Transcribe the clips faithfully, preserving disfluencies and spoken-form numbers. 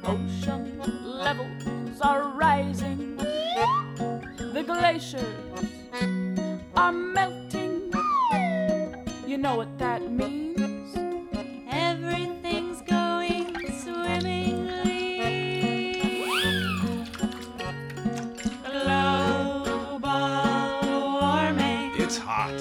ocean levels are rising. The glaciers are melting. You know what that means? Everything's going swimmingly. Global warming. It's hot.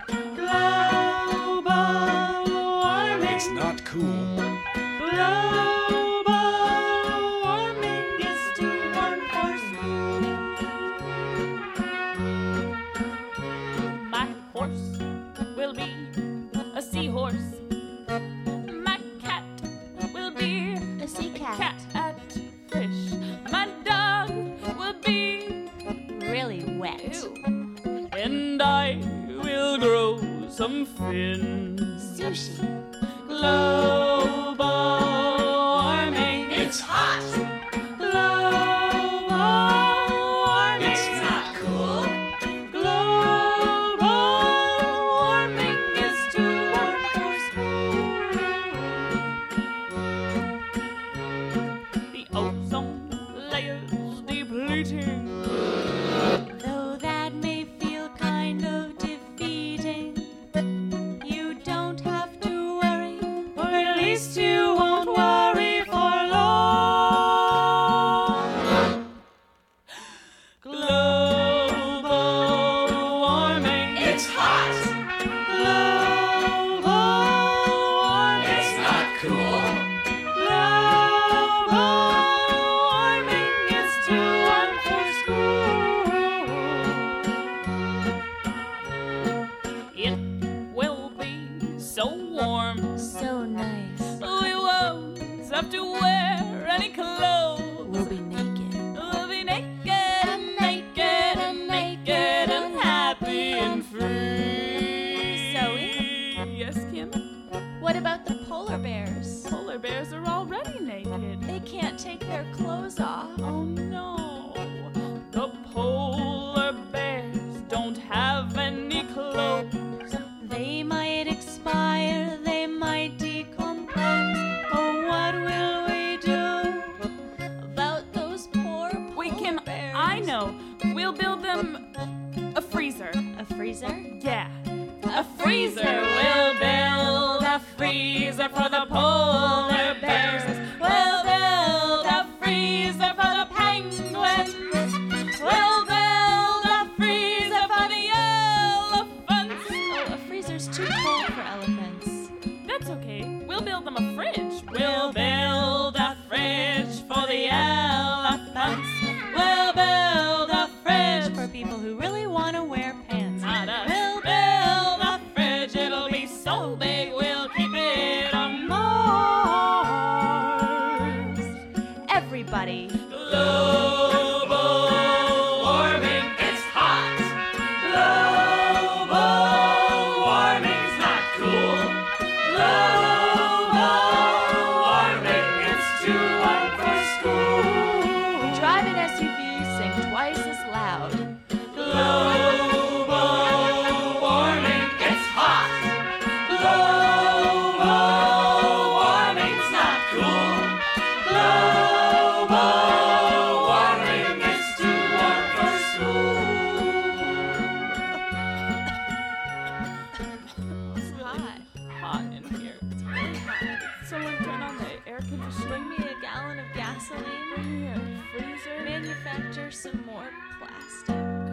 Global warming. It's not cool. Global warming is too warm for school. My horse will be a seahorse. My cat will be A sea cat. catfish. My dog will be Really wet. ew. And I will grow some fins. Sushi. Global warming. It's hot. Global warming. It's not cool. Global warming is too warm for school. The ozone layer's depleting. Though that may feel kind of defeating, you don't have to worry, or at least you won't worry for long. Global warming. It's hot. Global warming. It's not cool. Global warming is too warm for school. It will be so warm. So nice. We won't have to wear any clothes. We'll be naked. We'll be naked and naked and naked and happy and free. Zoe? Yes, Kim? What about the polar bears? Polar bears are already naked. They can't take their clothes off. Oh no. The polar bears don't have any clothes. They might expire, they might decompose. Oh, what will we do about those poor polar Wait, Kim, bears? I know. We'll build them a freezer. A freezer? Yeah. A freezer. We'll build a freezer for the polar bears. We'll build a freezer for the penguins. We'll build a freezer for the elephants. Oh, a freezer's too cold for elephants. That's okay. We'll build them a fridge. We'll build a fridge for the elephants. We'll build a fridge For people who really want to wear pants. Not us. We'll build a fridge. It'll be so big we'll keep it on Mars. Everybody. Global warming. It's hot. Global warming's not cool. Global warming. It's too warm for school. Drive an S U V, sing twice as loud. Global warming, it's hot. Global warming's not cool. Global warming is too warm for school. It's hot. Hot in here. It's really hot. Someone turn on the air Bring conditioning. me a gallon of gasoline. Bring me a freezer. Manufacture some more plastic.